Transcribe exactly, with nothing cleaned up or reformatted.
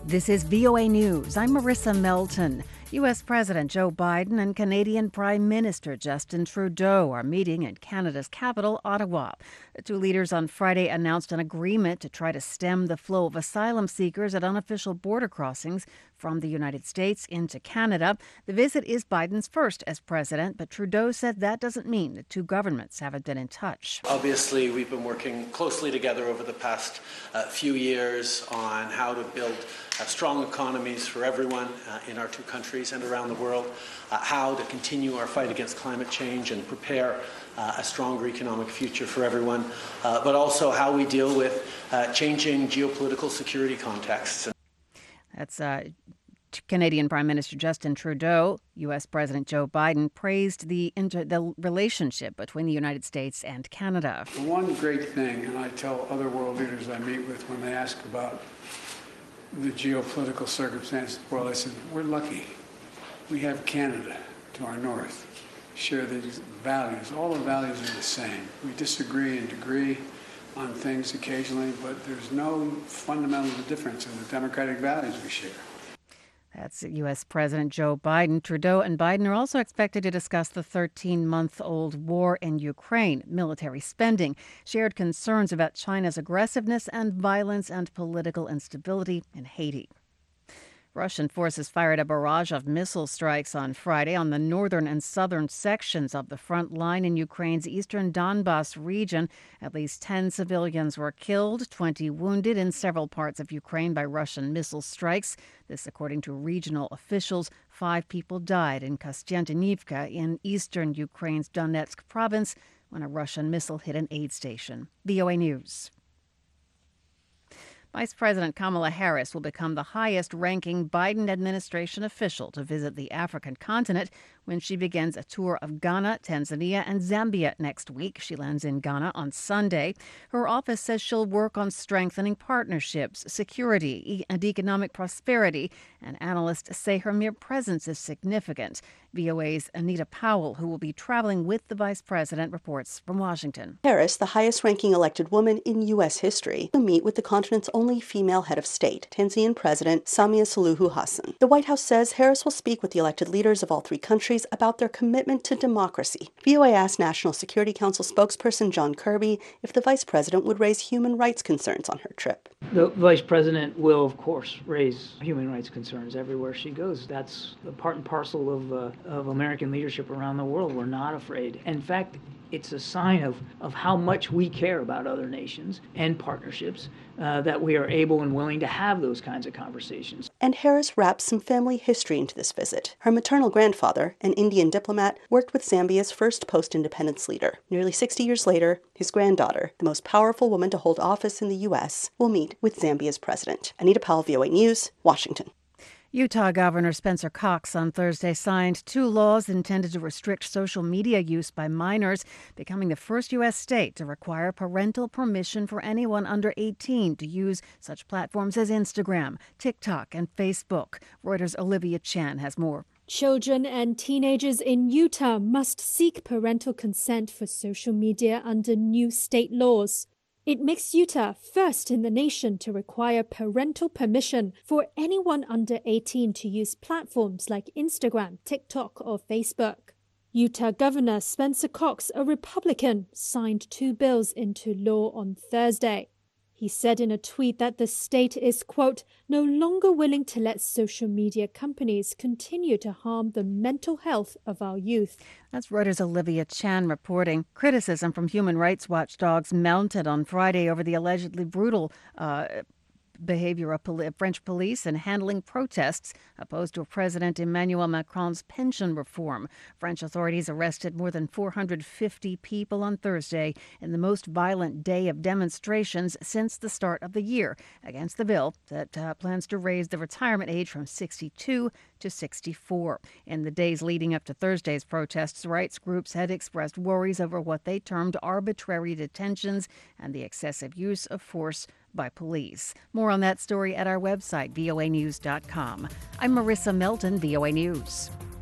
This is V O A News. I'm Marissa Melton. U S. President Joe Biden and Canadian Prime Minister Justin Trudeau are meeting in Canada's capital, Ottawa. The two leaders on Friday announced an agreement to try to stem the flow of asylum seekers at unofficial border crossings from the United States into Canada. The visit is Biden's first as president, but Trudeau said that doesn't mean the two governments haven't been in touch. Obviously, we've been working closely together over the past uh, few years on how to build uh, strong economies for everyone uh, in our two countries and around the world, uh, how to continue our fight against climate change and prepare uh, a stronger economic future for everyone, uh, but also how we deal with uh, changing geopolitical security contexts. That's uh, Canadian Prime Minister Justin Trudeau. U S. President Joe Biden praised the inter- the relationship between the United States and Canada. One great thing, and I tell other world leaders I meet with when they ask about the geopolitical circumstances of the world, I said, we're lucky. We have Canada to our north, share these values. All the values are the same. We disagree in degree on things occasionally, but there's no fundamental difference in the democratic values we share. That's U S. President Joe Biden. Trudeau and Biden are also expected to discuss the thirteen-month-old war in Ukraine, military spending, shared concerns about China's aggressiveness and violence and political instability in Haiti. Russian forces fired a barrage of missile strikes on Friday on the northern and southern sections of the front line in Ukraine's eastern Donbas region. At least ten civilians were killed, twenty wounded in several parts of Ukraine by Russian missile strikes. This, according to regional officials. Five people died in Kostiantynivka in eastern Ukraine's Donetsk province when a Russian missile hit an aid station. V O A News. Vice President Kamala Harris will become the highest-ranking Biden administration official to visit the African continent when she begins a tour of Ghana, Tanzania, and Zambia next week. She lands in Ghana on Sunday. Her office says she'll work on strengthening partnerships, security, and economic prosperity, and analysts say her mere presence is significant. V O A's Anita Powell, who will be traveling with the vice president, reports from Washington. Harris, the highest-ranking elected woman in U S history, will meet with the continent's only female head of state, Tanzanian President Samia Suluhu Hassan. The White House says Harris will speak with the elected leaders of all three countries about their commitment to democracy. V O A asked National Security Council spokesperson John Kirby if the vice president would raise human rights concerns on her trip. The vice president will, of course, raise human rights concerns everywhere she goes. That's the part and parcel of, uh, of American leadership around the world. We're not afraid. In fact, it's a sign of, of how much we care about other nations and partnerships uh, that we are able and willing to have those kinds of conversations. And Harris wraps some family history into this visit. Her maternal grandfather, an Indian diplomat, worked with Zambia's first post-independence leader. Nearly sixty years later, his granddaughter, the most powerful woman to hold office in the U S, will meet with Zambia's president. Anita Powell, V O A News, Washington. Utah Governor Spencer Cox on Thursday signed two laws intended to restrict social media use by minors, becoming the first U S state to require parental permission for anyone under eighteen to use such platforms as Instagram, TikTok, and Facebook. Reuters' Olivia Chan has more. Children and teenagers in Utah must seek parental consent for social media under new state laws. It makes Utah first in the nation to require parental permission for anyone under eighteen to use platforms like Instagram, TikTok, or Facebook. Utah Governor Spencer Cox, a Republican, signed two bills into law on Thursday. He said in a tweet that the state is, quote, no longer willing to let social media companies continue to harm the mental health of our youth. That's Reuters' Olivia Chan reporting. Criticism from human rights watchdogs mounted on Friday over the allegedly brutal uh, behavior of poli- French police in handling protests opposed to President Emmanuel Macron's pension reform. French authorities arrested more than four hundred fifty people on Thursday in the most violent day of demonstrations since the start of the year against the bill that uh, plans to raise the retirement age from sixty-two to sixty-four. In the days leading up to Thursday's protests, rights groups had expressed worries over what they termed arbitrary detentions and the excessive use of force by police. More on that story at our website, V O A news dot com. I'm Marissa Melton, V O A News.